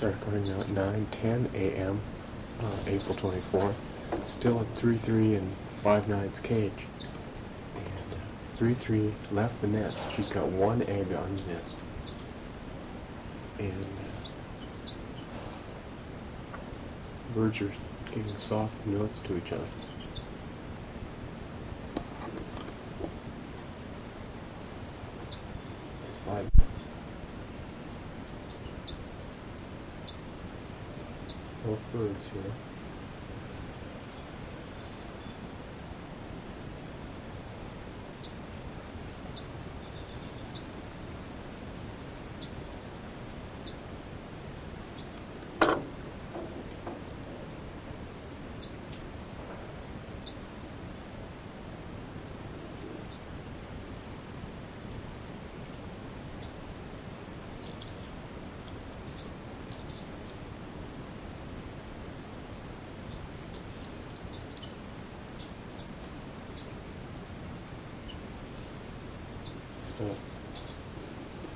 Started coming out at 9:10 a.m. April 24th. Still at 3-3 and 5 nights cage. And 3-3 left the nest. She's got one egg on the nest. And birds are giving soft notes to each other. It's 5. Both birds here. So